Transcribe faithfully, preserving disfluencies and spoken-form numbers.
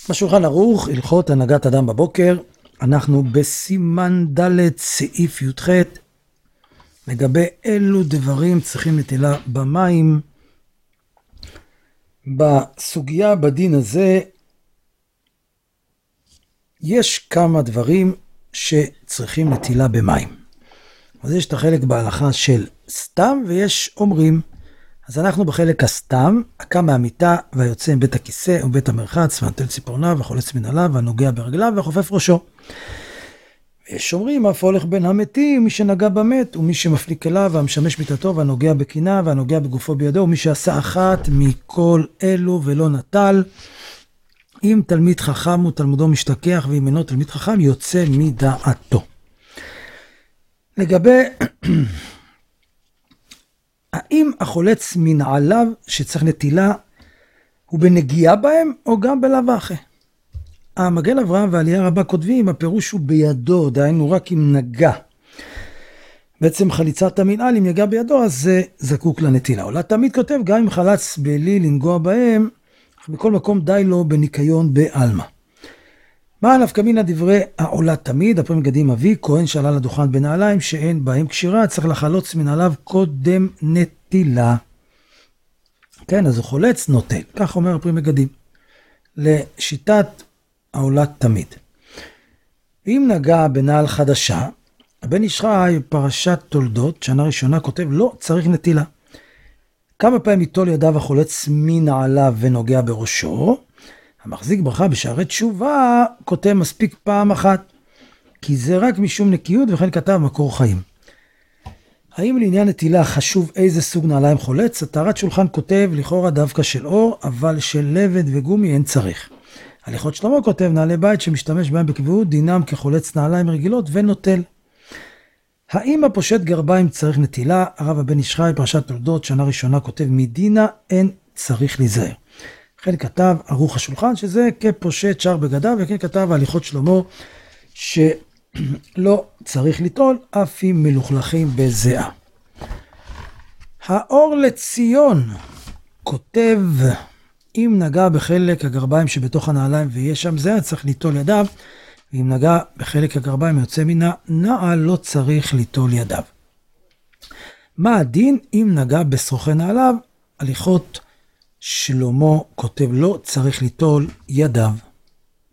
בשולחן ערוך, הלכות הנהגת אדם בבוקר, אנחנו בסימן ד' סעיף י"ח, לגבי אילו דברים צריכים נטילה במים. בסוגיה בדין הזה, יש כמה דברים שצריכים נטילה במים. אז יש את החלק בהלכה של סתם ויש אומרים. אז אנחנו בחלק הסתם, הקם מהמיטה והיוצא מבית הכיסא ובית המרחץ והנטל ציפורניו והחולץ מנעליו והנוגע ברגליו והחופף ראשו. ויש אומרים, אף הולך בין המתים, מי שנגע במת ומי שמפליק אליו והמשמש מיטתו והנוגע בקינה והנוגע בגופו בידו ומי שעשה אחת מכל אלו ולא נטל. אם תלמיד חכם הוא תלמודו משתכח ואם אינו תלמיד חכם יוצא מדעתו. לגבי האם החולץ מנעליו שצריך נטילה הוא בנגיעה בהם או גם בלאו אחי? המגן אברהם ועלייה רבה כותבים, הפירוש הוא בידו, דהיינו רק אם נגע. בעצם חליצת המנעל, אם יגע בידו, אז זה זקוק לנטילה. אולי תמיד כותב, גם אם חלץ בלי לנגוע בהם, בכל מקום די לו בניקיון בעלמא. מה עליו כמין הדברי העולה תמיד, הפרם גדים אבי, כהן שעלה לדוכן בנעליים שאין בהם קשירה, צריך לחלוץ מנעליו קודם נטילה. כן, אז הוא חולץ נוטל, כך אומר הפרם גדים. לשיטת העולה תמיד. אם נגע בנעל חדשה, הבן איש חי פרשת תולדות, שנה ראשונה כותב, לא צריך נטילה. כמה פעמים יטול ידיו החולץ מנעליו ונוגע בראשו, המחזיק ברכה בשערי תשובה כותב מספיק פעם אחת, כי זה רק משום נקיות וכן כתב מקור חיים. האם לעניין נטילה חשוב איזה סוג נעליים חולץ? הטהרת שולחן כותב לכאורה דווקא של אור, אבל של לבד וגומי אין צריך. הליכות שלמה כותב נעלי בית שמשתמש בהם בקביעות דינם כחולץ נעליים רגילות ונוטל. האם הפושט גרביים צריך נטילה? הרב הבן איש חי פרשת תולדות שנה ראשונה כותב מדינה אין צריך להיזהר. כן כתב ערוך השולחן שזה כפושט שער בגדיו, וכן כתב הליכות שלמה שלא צריך לטול אף אם מלוכלכים בזיעה. האור לציון כותב אם נגע בחלק הגרביים שבתוך הנעליים ויש שם זיעה צריך ליטול ידיו, ואם נגע בחלק הגרביים יוצא מן הנעל לא צריך ליטול ידיו. מה הדין אם נגע בשרוכי נעליו? הליכות שלמה כותב לא צריך ליטול ידיו.